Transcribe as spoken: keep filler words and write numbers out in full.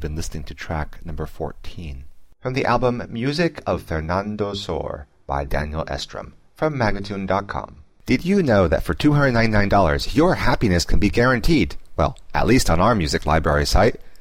been listening to track number fourteen. From the album Music of Fernando Sor by Daniel Estrom from Magnatune dot com. Did you know that for two hundred ninety-nine dollars your happiness can be guaranteed? Well, at least on our music library site.